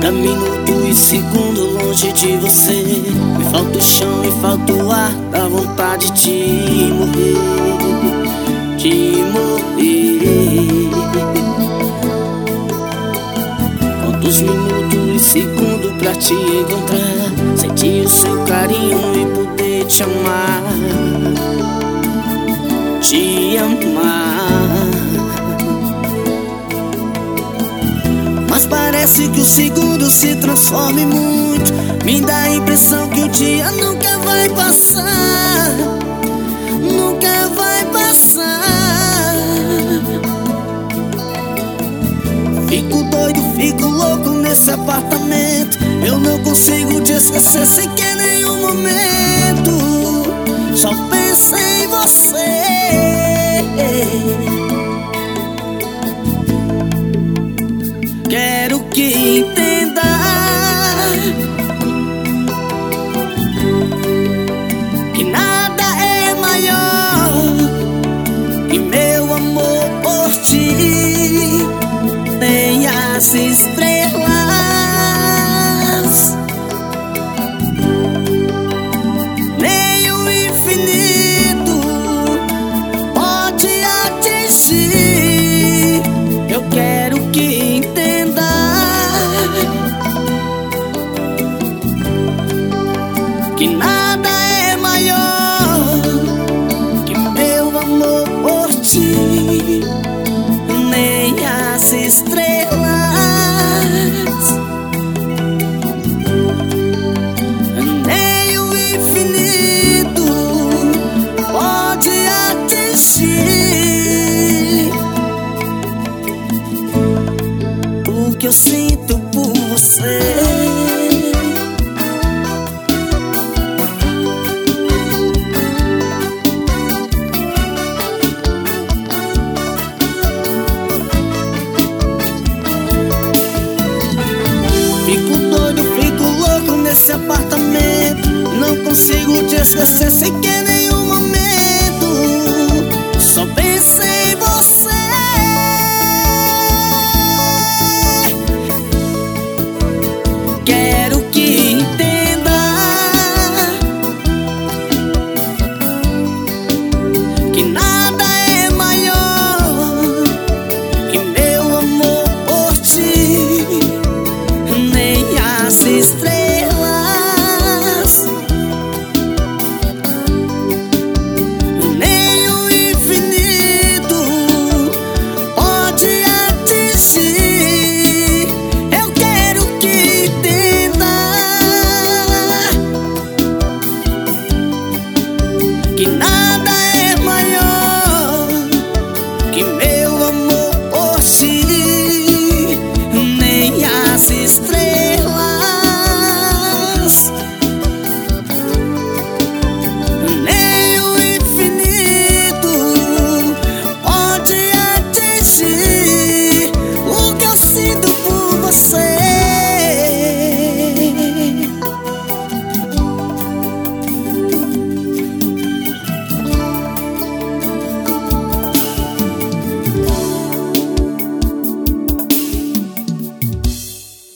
Cada minuto e segundo longe de você, me falta o chão, me falta o ar, dá vontade de morrer, de morrer. Quantos minutos e segundos pra te encontrar, sentir o seu carinho e poder te amar, te amar. Mas parece que o segundo se transforma em muito. Me dá a impressão que o dia nunca vai passar, nunca vai passar. Fico doido, fico louco nesse apartamento. Eu não consigo te esquecer sequer em nenhum momento. Só penso em você. Quero que entenda que nada é maior que meu amor por ti, nem as estrelas, nem o infinito pode atingir. Eu quero que entenda que nada é maior que meu amor por ti, nem as estrelas, nem o infinito pode atingir o que eu sinto por você. Fico doido, fico louco nesse apartamento. Não consigo te esquecer sequer em nenhum momento. Só penso em você. Quero